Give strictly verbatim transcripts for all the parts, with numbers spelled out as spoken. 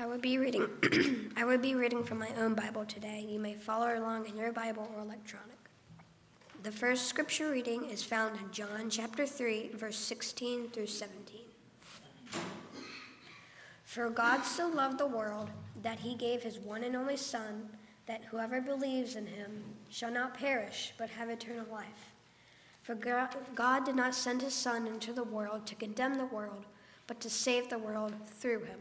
I would be reading I would be reading from my own Bible today. You may follow along in your Bible or electronic. The first scripture reading is found in John chapter three, verse sixteen through seventeen. For God so loved the world that he gave his one and only Son, that whoever believes in him shall not perish but have eternal life. For God did not send his Son into the world to condemn the world, but to save the world through him.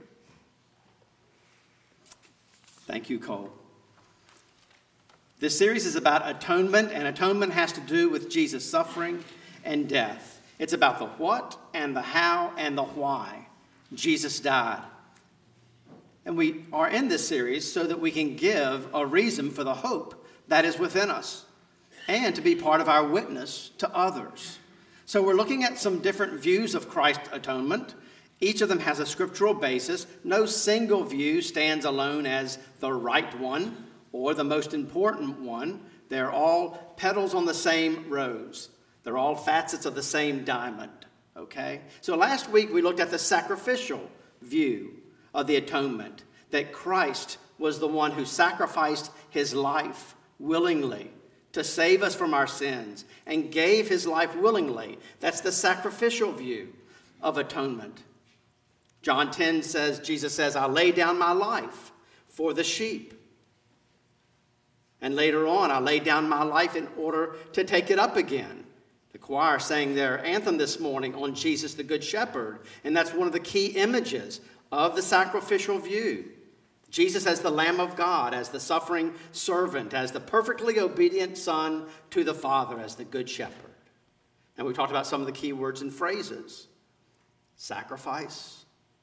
Thank you, Cole. This series is about atonement, and atonement has to do with Jesus' suffering and death. It's about the what and the how and the why Jesus died. And we are in this series so that we can give a reason for the hope that is within us and to be part of our witness to others. So we're looking at some different views of Christ's atonement. Each of them has a scriptural basis. No single view stands alone as the right one or the most important one. They're all petals on the same rose. They're all facets of the same diamond, okay? So last week we looked at the sacrificial view of the atonement, that Christ was the one who sacrificed his life willingly to save us from our sins and gave his life willingly. That's the sacrificial view of atonement. John ten says, Jesus says, I lay down my life for the sheep. And later on, I lay down my life in order to take it up again. The choir sang their anthem this morning on Jesus the Good Shepherd, and that's one of the key images of the sacrificial view. Jesus as the Lamb of God, as the suffering servant, as the perfectly obedient Son to the Father, as the Good Shepherd. And we talked about some of the key words and phrases. Sacrifice,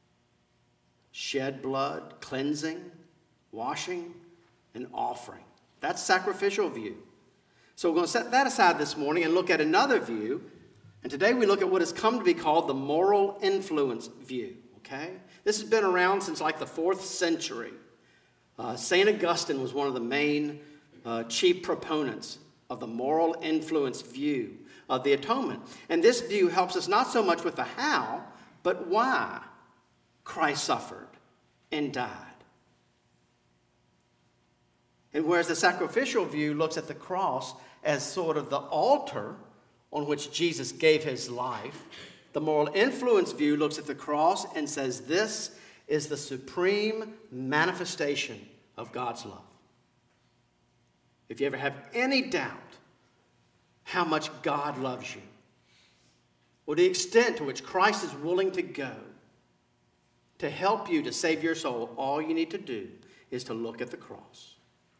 shed blood, cleansing, washing, and offering. That's sacrificial view. So we're going to set that aside this morning and look at another view. And today we look at what has come to be called the moral influence view. Okay? This has been around since like the fourth century. Uh, Saint Augustine was one of the main uh, chief proponents of the moral influence view of the atonement. And this view helps us not so much with the how, but why Christ suffered and died. And whereas the sacrificial view looks at the cross as sort of the altar on which Jesus gave his life, the moral influence view looks at the cross and says this is the supreme manifestation of God's love. If you ever have any doubt how much God loves you, or the extent to which Christ is willing to go to help you to save your soul, all you need to do is to look at the cross.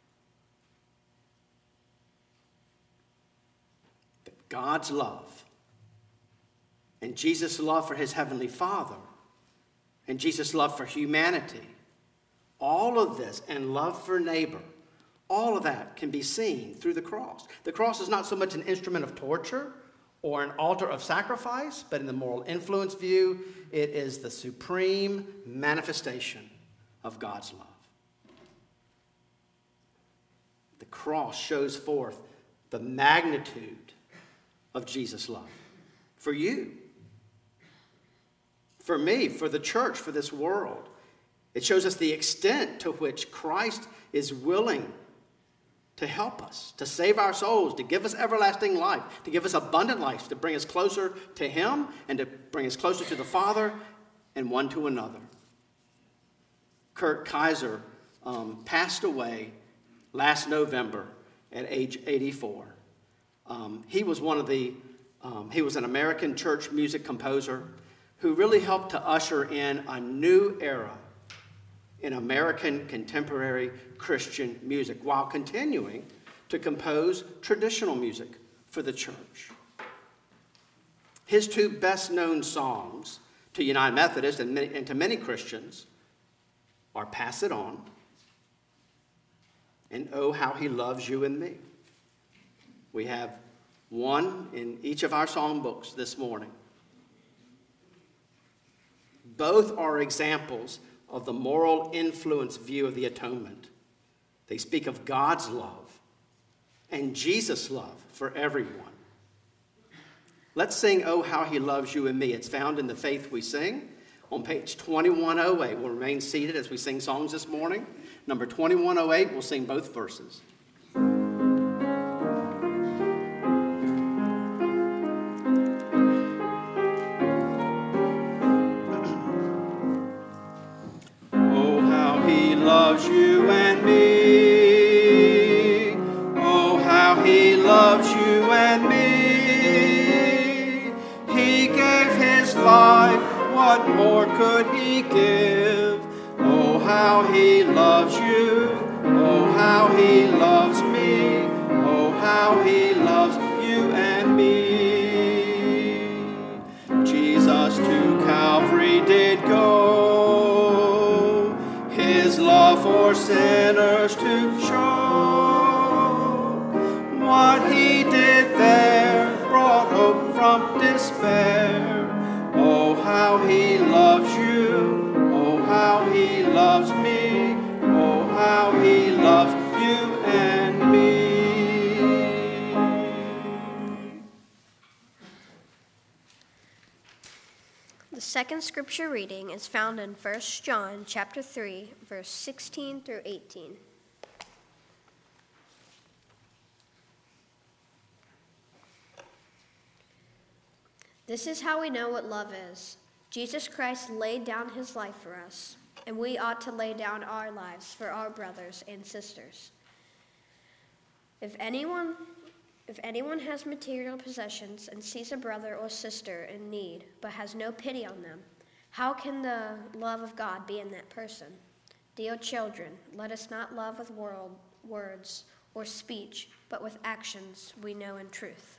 That God's love and Jesus' love for his heavenly Father and Jesus' love for humanity, all of this, and love for neighbor, all of that can be seen through the cross. The cross is not so much an instrument of torture or an altar of sacrifice, but in the moral influence view, it is the supreme manifestation of God's love. The cross shows forth the magnitude of Jesus' love for you, for me, for the church, for this world. It shows us the extent to which Christ is willing to help us, to save our souls, to give us everlasting life, to give us abundant life, to bring us closer to him and to bring us closer to the Father and one to another. Kurt Kaiser um, passed away last November at age eighty-four. Um, he was one of the, um, he was an American church music composer who really helped to usher in a new era in American contemporary Christian music while continuing to compose traditional music for the church. His two best-known songs to United Methodists and, many, and to many Christians are Pass It On and Oh, How He Loves You and Me. We have one in each of our songbooks this morning. Both are examples of the moral influence view of the atonement. They speak of God's love and Jesus' love for everyone. Let's sing Oh, How He Loves You and Me. It's found in the Faith We Sing on page twenty-one oh eight. We'll remain seated as we sing songs this morning. Number twenty-one oh eight, we'll sing both verses. Oh, how he loves you and me. Oh, how he loves you and me. He gave his life. What more could he give? Oh, how he loves you. Oh, how he loves me. Oh, how he loves you and me. Jesus to Calvary did go, his love for sinners to show. What he did there brought hope from despair. Oh, how he loves you. Oh, how he loves me. Oh, how he loves you and me. The second scripture reading is found in First John chapter three, verse sixteen through eighteen. This is how we know what love is. Jesus Christ laid down his life for us, and we ought to lay down our lives for our brothers and sisters. If anyone, if anyone has material possessions and sees a brother or sister in need, but has no pity on them, how can the love of God be in that person? Dear children, let us not love with world, words or speech, but with actions we know in truth.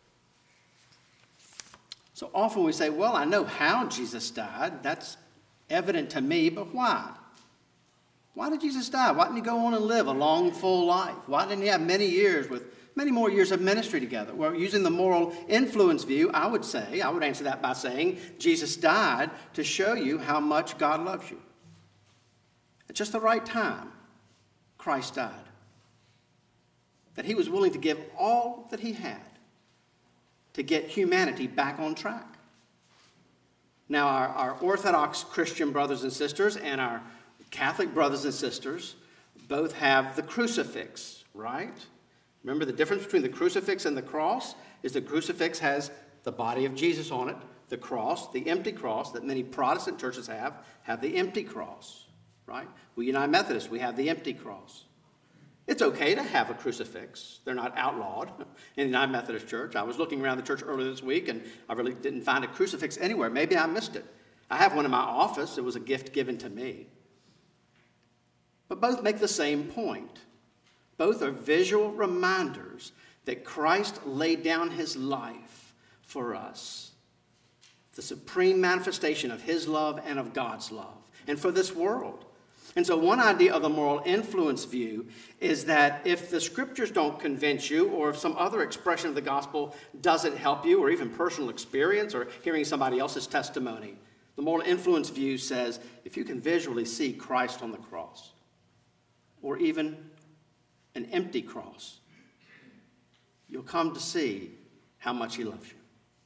So often we say, well, I know how Jesus died. That's evident to me, but why? Why did Jesus die? Why didn't he go on and live a long, full life? Why didn't he have many years with many more years of ministry together? Well, using the moral influence view, I would say, I would answer that by saying, Jesus died to show you how much God loves you. At just the right time, Christ died. That he was willing to give all that he had to get humanity back on track. Now, our, our Orthodox Christian brothers and sisters and our Catholic brothers and sisters both have the crucifix, right? Remember, the difference between the crucifix and the cross is the crucifix has the body of Jesus on it. The cross, the empty cross that many Protestant churches have, have the empty cross, right? We United Methodists, we have the empty cross. It's okay to have a crucifix. They're not outlawed in the United Methodist Church. I was looking around the church earlier this week, and I really didn't find a crucifix anywhere. Maybe I missed it. I have one in my office. It was a gift given to me. But both make the same point. Both are visual reminders that Christ laid down his life for us. The supreme manifestation of his love and of God's love, and for this world. And so one idea of the moral influence view is that if the scriptures don't convince you, or if some other expression of the gospel doesn't help you, or even personal experience, or hearing somebody else's testimony, the moral influence view says if you can visually see Christ on the cross, or even an empty cross, you'll come to see how much he loves you.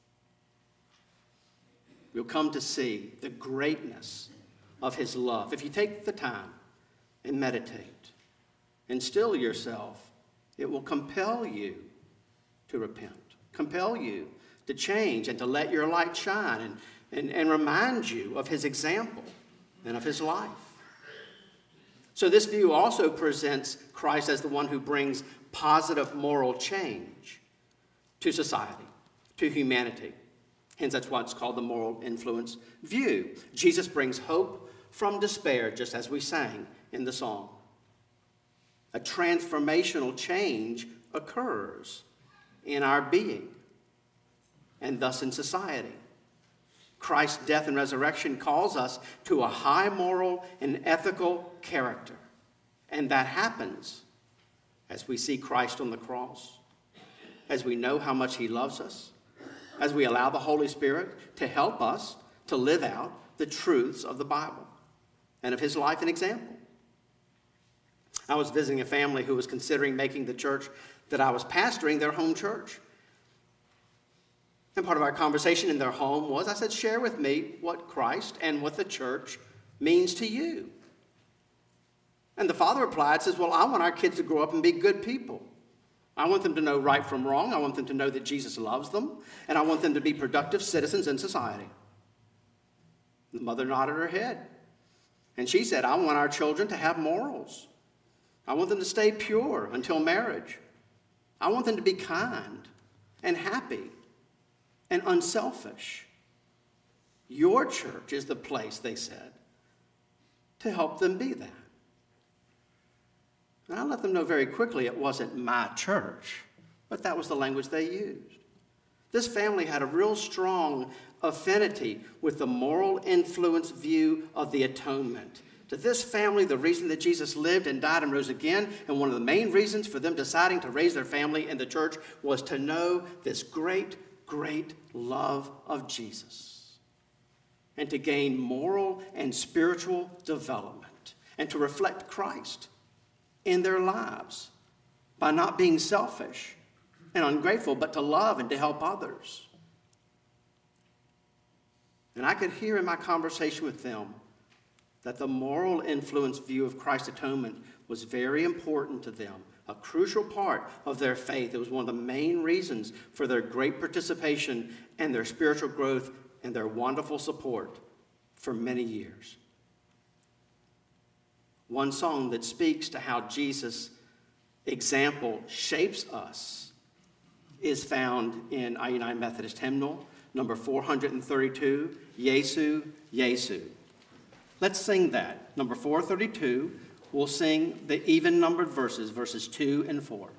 You'll come to see the greatness of his love. If you take the time and meditate and still yourself, it will compel you to repent, compel you to change and to let your light shine and, and, and remind you of his example and of his life. So this view also presents Christ as the one who brings positive moral change to society, to humanity. Hence, that's why it's called the moral influence view. Jesus brings hope from despair, just as we sang in the song. A transformational change occurs in our being and thus in society. Christ's death and resurrection calls us to a high moral and ethical character. And that happens as we see Christ on the cross, as we know how much he loves us, as we allow the Holy Spirit to help us to live out the truths of the Bible and of his life and example. I was visiting a family who was considering making the church that I was pastoring their home church. And part of our conversation in their home was, I said, share with me what Christ and what the church means to you. And the father replied, says, well, I want our kids to grow up and be good people. I want them to know right from wrong. I want them to know that Jesus loves them. And I want them to be productive citizens in society. The mother nodded her head. And she said, I want our children to have morals. I want them to stay pure until marriage. I want them to be kind and happy and unselfish. Your church is the place, they said, to help them be that. And I let them know very quickly it wasn't my church, but that was the language they used. This family had a real strong affinity with the moral influence view of the atonement. To this family, the reason that Jesus lived and died and rose again, and one of the main reasons for them deciding to raise their family in the church, was to know this great, great love of Jesus and to gain moral and spiritual development and to reflect Christ in their lives by not being selfish and ungrateful, but to love and to help others. And I could hear in my conversation with them that the moral influence view of Christ's atonement was very important to them, a crucial part of their faith. It was one of the main reasons for their great participation and their spiritual growth and their wonderful support for many years. One song that speaks to how Jesus' example shapes us is found in I United Methodist hymnal, number four thirty-two, Yesu, Yesu. Let's sing that. Number four thirty-two, we'll sing the even-numbered verses, verses two and four.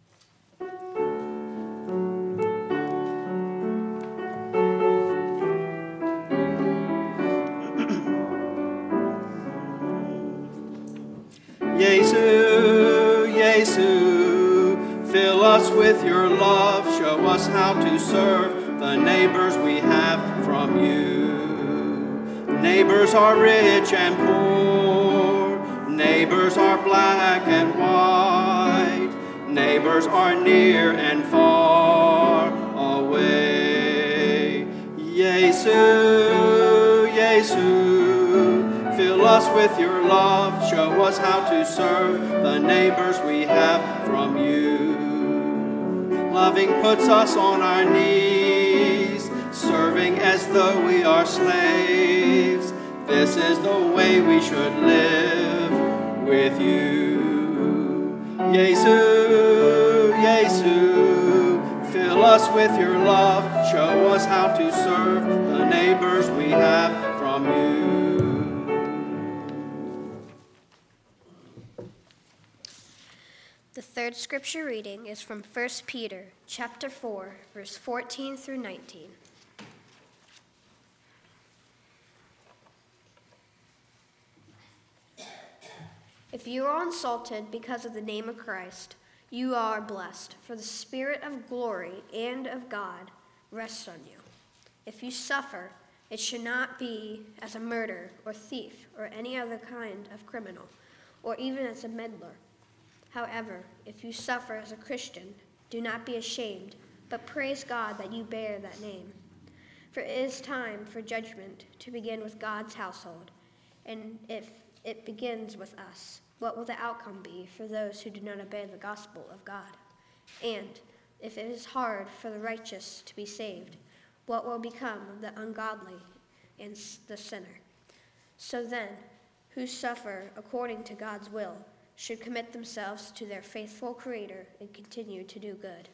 Yesu, Yesu, fill us with your love. Show us how to serve the neighbors we have from you. Neighbors are rich and poor. Neighbors are black and white. Neighbors are near and far away. Yesu, Yesu, fill us with your love. Show us how to serve the neighbors we have from you. Loving puts us on our knees, serving as though we are slaves. This is the way we should live with you. Yesu, Yesu, fill us with your love. Show us how to serve the neighbors we have from you. The third scripture reading is from First Peter chapter four, verse fourteen through nineteen. If you are insulted because of the name of Christ, you are blessed, for the Spirit of glory and of God rests on you. If you suffer, it should not be as a murderer or thief or any other kind of criminal, or even as a meddler. However, if you suffer as a Christian, do not be ashamed, but praise God that you bear that name. For it is time for judgment to begin with God's household, and if it begins with us, what will the outcome be for those who do not obey the gospel of God? And if it is hard for the righteous to be saved, what will become of the ungodly and the sinner? So then, who suffer according to God's will should commit themselves to their faithful Creator and continue to do good.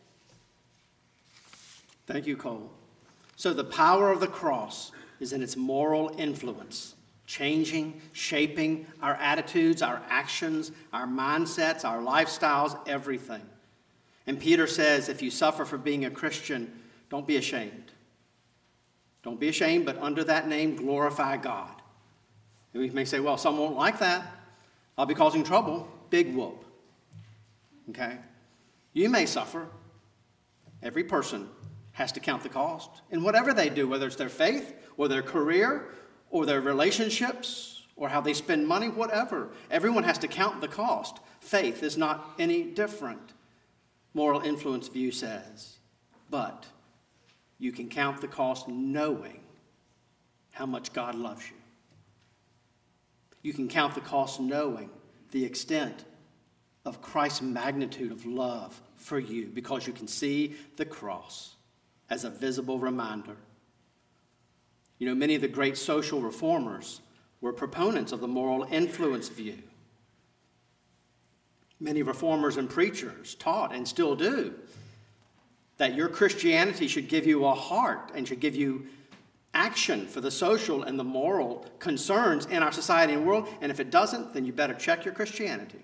Thank you, Cole. So the power of the cross is in its moral influence, changing, shaping our attitudes, our actions, our mindsets, our lifestyles, everything. And Peter says, if you suffer for being a Christian, don't be ashamed. Don't be ashamed, but under that name, glorify God. And we may say, well, some won't like that. I'll be causing trouble. Big whoop. Okay? You may suffer. Every person has to count the cost. And whatever they do, whether it's their faith or their career or their relationships or how they spend money, whatever, everyone has to count the cost. Faith is not any different, moral influence view says. But You can count the cost knowing how much God loves you. You can count the cost knowing the extent of Christ's magnitude of love for you, because you can see the cross as a visible reminder. You know, many of the great social reformers were proponents of the moral influence view. Many reformers and preachers taught, and still do, that your Christianity should give you a heart and should give you action for the social and the moral concerns in our society and world. And if it doesn't, then you better check your Christianity.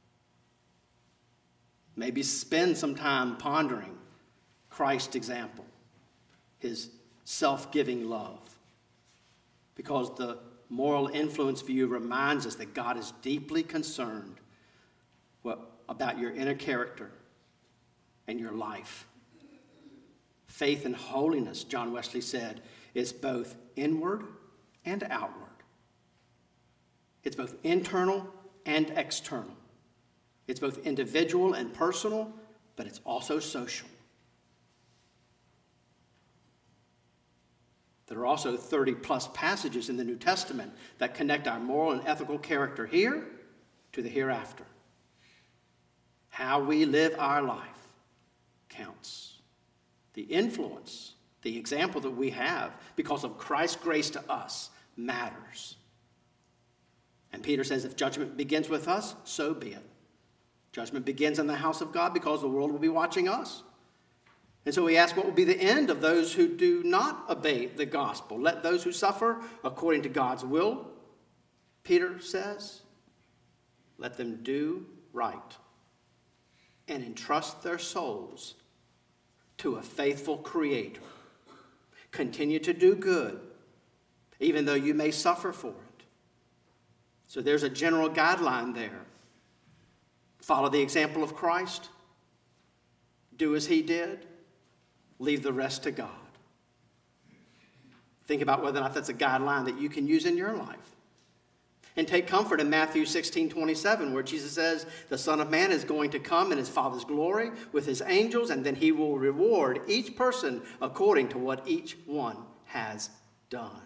Maybe spend some time pondering Christ's example, his self-giving love. Because the moral influence view reminds us that God is deeply concerned what, about your inner character and your life. Faith and holiness, John Wesley said, is both inward and outward. It's both internal and external. It's both individual and personal, but it's also social. There are also thirty plus passages in the New Testament that connect our moral and ethical character here to the hereafter. How we live our life counts. The influence, the example that we have because of Christ's grace to us matters. And Peter says, if judgment begins with us, so be it. Judgment begins in the house of God because the world will be watching us. And so we ask, what will be the end of those who do not obey the gospel? Let those who suffer according to God's will, Peter says, let them do right and entrust their souls to a faithful Creator. Continue to do good, even though you may suffer for it. So there's a general guideline there. Follow the example of Christ. Do as he did. Leave the rest to God. Think about whether or not that's a guideline that you can use in your life. And take comfort in Matthew sixteen twenty-seven, where Jesus says, the Son of Man is going to come in his Father's glory with his angels, and then he will reward each person according to what each one has done.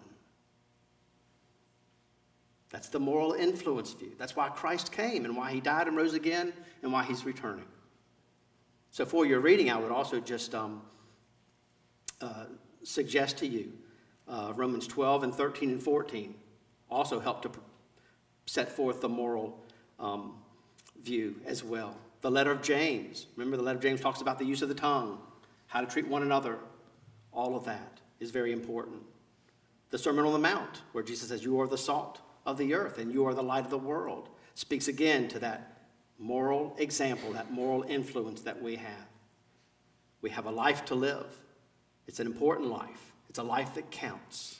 That's the moral influence view. That's why Christ came and why he died and rose again and why he's returning. So for your reading, I would also just um, uh, suggest to you uh, Romans twelve and thirteen and fourteen also help to set forth the moral um, view as well. The letter of James. Remember, the letter of James talks about the use of the tongue, how to treat one another. All of that is very important. The Sermon on the Mount, where Jesus says, you are the salt of the earth and you are the light of the world, speaks again to that moral example, that moral influence that we have. We have a life to live. It's an important life. It's a life that counts.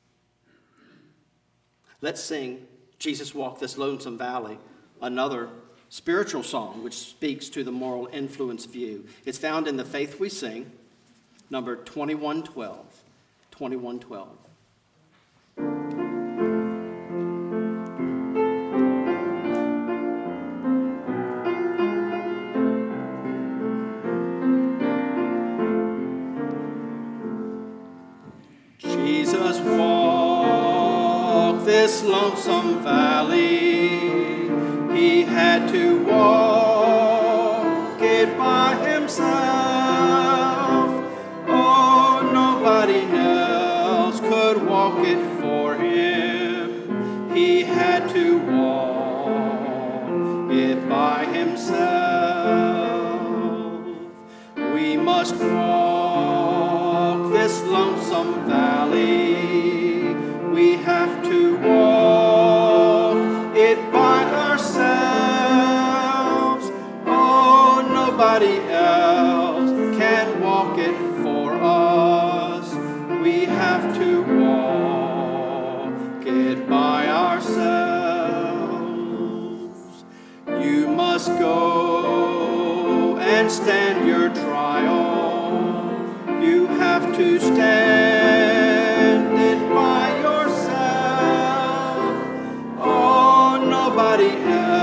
Let's sing Jesus Walked This Lonesome Valley, another spiritual song which speaks to the moral influence view. It's found in the Faith We Sing, number twenty-one twelve. twenty-one twelve. Jesus walked this lonesome valley. He had to walk it by himself. Oh, nobody else could walk it for him. He had to walk it by himself. We must walk this lonesome valley. We have to walk it by ourselves. Oh, nobody else can walk it for us. We have to walk it by ourselves. You must go and stand your trial. You have to stand it by yourself. Oh, nobody else